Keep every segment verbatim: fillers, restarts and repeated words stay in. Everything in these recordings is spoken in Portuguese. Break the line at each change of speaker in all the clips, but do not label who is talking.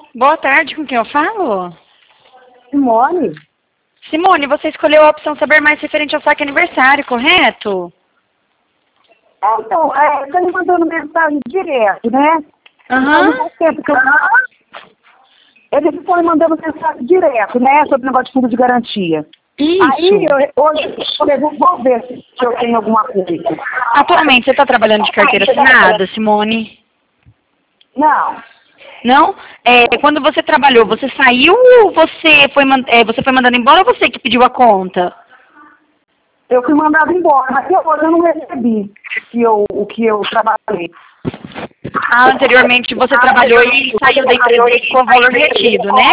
Boa tarde, com quem eu falo?
Simone?
Simone, você escolheu a opção saber mais referente ao saque aniversário, correto?
É, então, é, tá me mandando mensagem direto, né?
Aham.
Faz tempo que eu... Eles estão me mandando mensagem direto, né? Sobre o negócio de fundo de garantia.
Isso.
Aí, eu, hoje, eu falei, vou vou ver se eu tenho alguma coisa.
Atualmente, você está trabalhando de carteira assinada, Simone?
Não.
Não? É, quando você trabalhou, você saiu ou você foi, man- é, você foi mandado embora ou você que pediu a conta?
Eu fui mandado embora, mas até hoje eu não recebi o que eu, o que eu trabalhei.
Ah, anteriormente você trabalhou e saiu da empresa e ficou valor retido, né?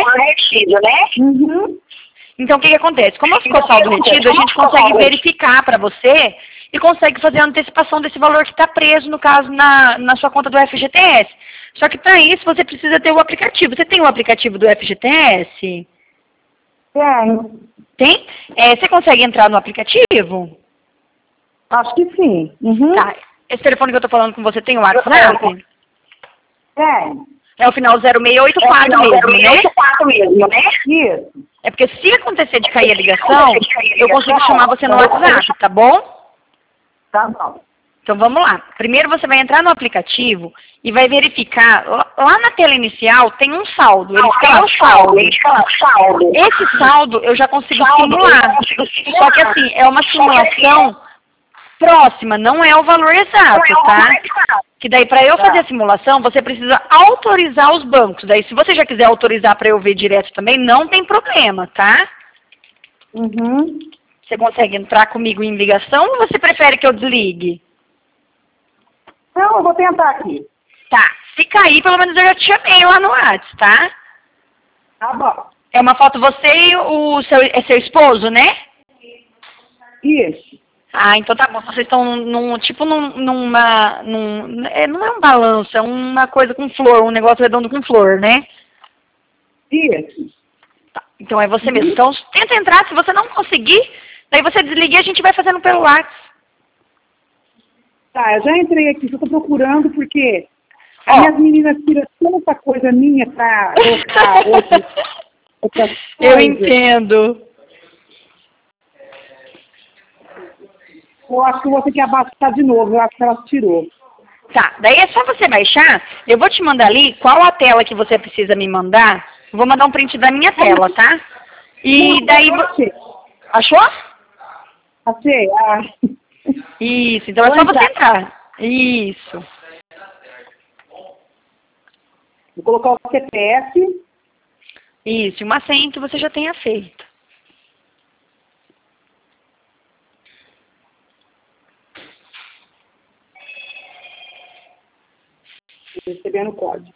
Uhum.
Então, o que, que acontece? Como ficou saldo retido, a gente consegue verificar para você e consegue fazer a antecipação desse valor que está preso, no caso, na, na sua conta do F G T S. Só que para isso você precisa ter o aplicativo. Você tem o aplicativo do F G T S?
Tenho.
Tem? É, você consegue entrar no aplicativo?
Acho que sim. Uhum.
Tá. Esse telefone que eu estou falando com você tem o WhatsApp?
Tenho.
É o final zero seis oito quatro mesmo, né?
mesmo, né? Isso.
É porque se acontecer de cair a ligação, eu consigo chamar você no WhatsApp, tá bom?
Tá bom.
Então vamos lá. Primeiro você vai entrar no aplicativo e vai verificar. Lá lá na tela inicial tem um saldo. Ele fica lá saldo. Esse saldo eu já consigo simular. Só que assim, é uma simulação próxima, não é o valor exato, tá? Que daí para eu fazer a simulação, você precisa autorizar os bancos. Daí se você já quiser autorizar para eu ver direto também, não tem problema, tá?
Uhum.
Você consegue entrar comigo em ligação ou você prefere que eu desligue?
Não, eu vou tentar aqui.
Tá. Se cair, pelo menos eu já te chamei lá no WhatsApp, tá?
Tá bom.
É uma foto você e o seu, é seu esposo, né?
Isso.
Ah, então tá bom. Vocês estão num, tipo num, numa, num, é, não é um balanço, é uma coisa com flor, um negócio redondo com flor, né?
Isso.
Tá. Então é você mesmo. Então tenta entrar, se você não conseguir, daí você desliga e a gente vai fazendo pelo WhatsApp.
Tá, eu já entrei aqui, só tô procurando porque
Ó.
as minhas meninas tiram tanta coisa minha pra colocar outras, outras
Eu
coisas.
entendo.
Eu acho que eu vou ter que abaixar de novo, eu acho que ela tirou.
Tá, daí é só você baixar. Eu vou te mandar ali qual a tela que você precisa me mandar. Eu vou mandar um print da minha tela, tá? E daí... vo-
Achei.
Achou?
Achei. Ah.
Isso, então é
Vou
só você
entrar.
entrar. Isso.
Vou colocar o C P F.
Isso, e uma senha que você já tenha feito.
Recebendo o código.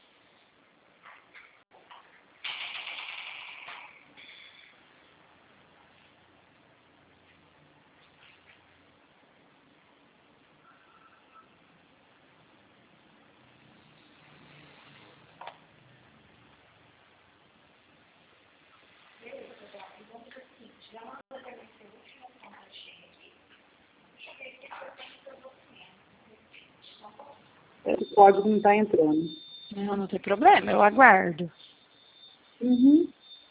O código não está entrando.
Não, não tem problema, eu aguardo.
Uhum.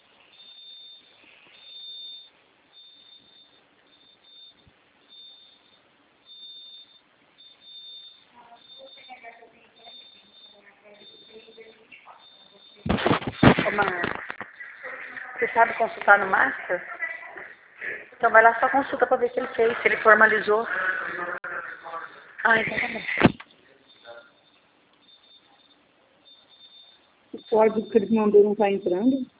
Ô, Marcos, você sabe consultar no Master? Então vai lá só consulta pra ver se ele fez, se ele formalizou. Ah, então tá bom.
O código que ele mandou não está entrando.